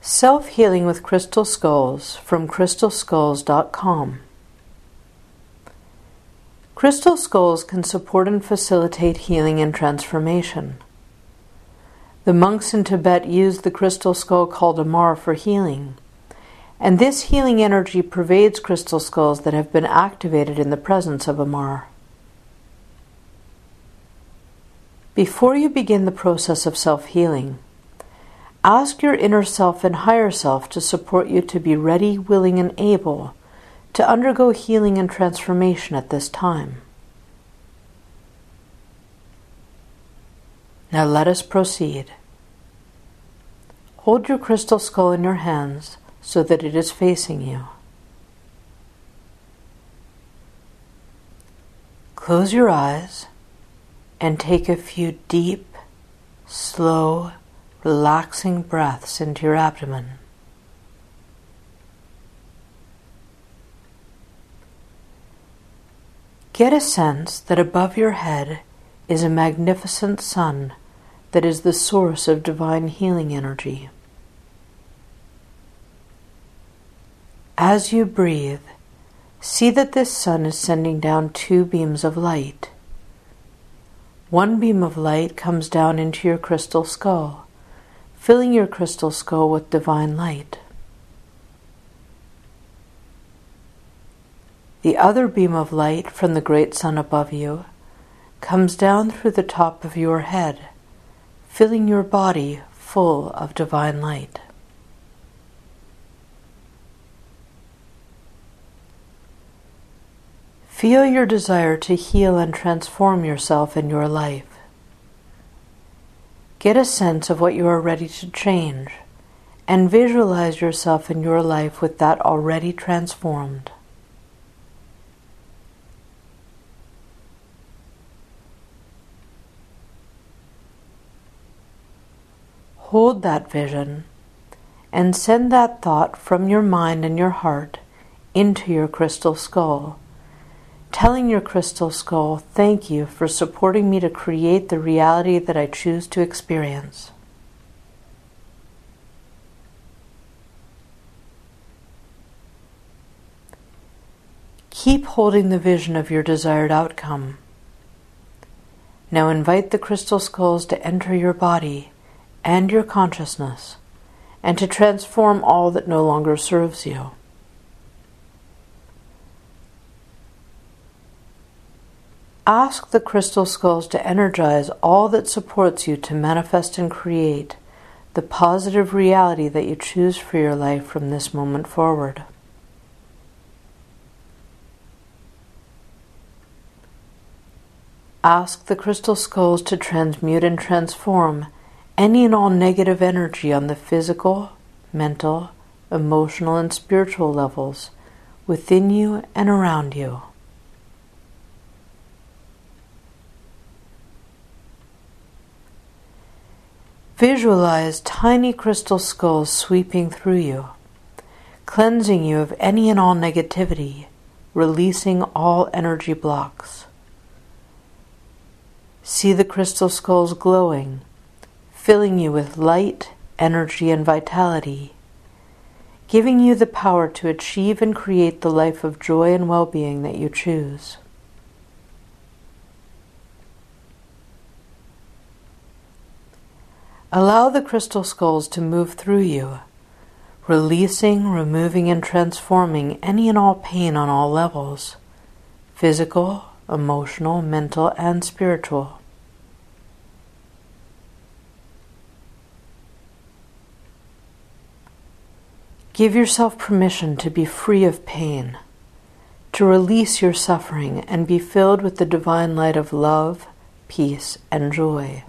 Self-Healing with Crystal Skulls from crystalskulls.com. Crystal skulls can support and facilitate healing and transformation. The monks in Tibet use the crystal skull called Amar for healing, and this healing energy pervades crystal skulls that have been activated in the presence of Amar. Before you begin the process of self-healing, ask your inner self and higher self to support you to be ready, willing, and able to undergo healing and transformation at this time. Now let us proceed. Hold your crystal skull in your hands so that it is facing you. Close your eyes and take a few deep, slow, relaxing breaths into your abdomen. Get a sense that above your head is a magnificent sun that is the source of divine healing energy. As you breathe, see that this sun is sending down two beams of light. One beam of light comes down into your crystal skull, filling your crystal skull with divine light. The other beam of light from the great sun above you comes down through the top of your head, filling your body full of divine light. Feel your desire to heal and transform yourself and your life. Get a sense of what you are ready to change, and visualize yourself and your life with that already transformed. Hold that vision and send that thought from your mind and your heart into your crystal skull, telling your crystal skull, "Thank you for supporting me to create the reality that I choose to experience." Keep holding the vision of your desired outcome. Now invite the crystal skulls to enter your body and your consciousness, and to transform all that no longer serves you. Ask the crystal skulls to energize all that supports you to manifest and create the positive reality that you choose for your life from this moment forward. Ask the crystal skulls to transmute and transform any and all negative energy on the physical, mental, emotional, and spiritual levels within you and around you. Visualize tiny crystal skulls sweeping through you, cleansing you of any and all negativity, releasing all energy blocks. See the crystal skulls glowing, filling you with light, energy, and vitality, giving you the power to achieve and create the life of joy and well-being that you choose. Allow the crystal skulls to move through you, releasing, removing, and transforming any and all pain on all levels, physical, emotional, mental, and spiritual. Give yourself permission to be free of pain, to release your suffering and be filled with the divine light of love, peace, and joy.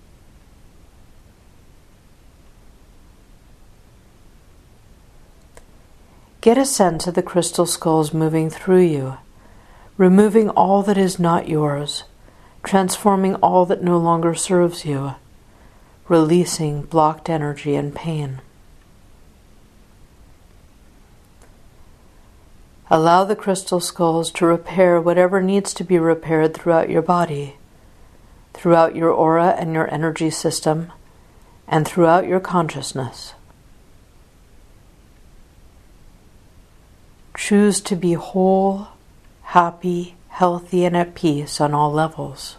Get a sense of the crystal skulls moving through you, removing all that is not yours, transforming all that no longer serves you, releasing blocked energy and pain. Allow the crystal skulls to repair whatever needs to be repaired throughout your body, throughout your aura and your energy system, and throughout your consciousness. choose to be whole, happy, healthy, and at peace on all levels.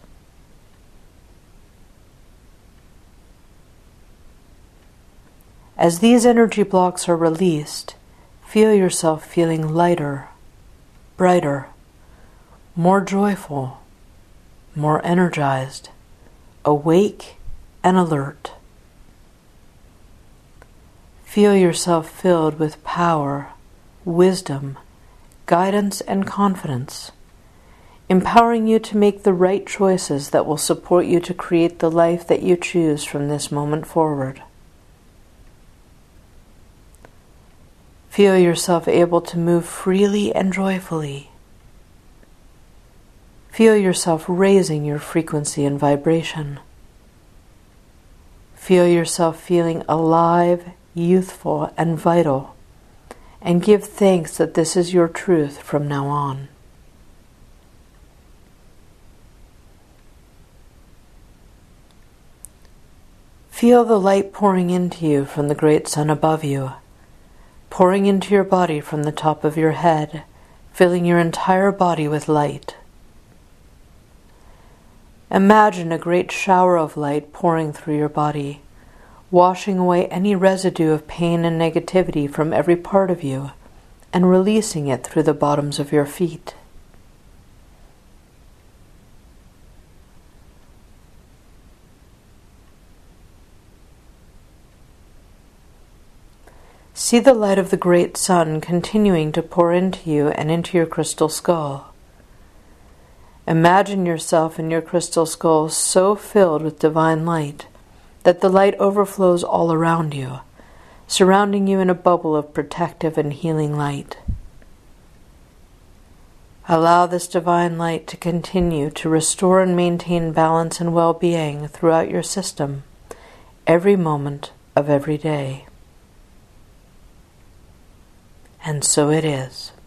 As these energy blocks are released, feel yourself feeling lighter, brighter, more joyful, more energized, awake and alert. Feel yourself filled with power, wisdom, guidance, and confidence, empowering you to make the right choices that will support you to create the life that you choose from this moment forward. Feel yourself able to move freely and joyfully. Feel yourself raising your frequency and vibration. Feel yourself feeling alive, youthful, and vital, and give thanks that this is your truth from now on. Feel the light pouring into you from the great sun above you, pouring into your body from the top of your head, filling your entire body with light. Imagine a great shower of light pouring through your body, washing away any residue of pain and negativity from every part of you, and releasing it through the bottoms of your feet. See the light of the great sun continuing to pour into you and into your crystal skull. Imagine yourself in your crystal skull so filled with divine light that the light overflows all around you, surrounding you in a bubble of protective and healing light. Allow this divine light to continue to restore and maintain balance and well-being throughout your system, every moment of every day. And so it is.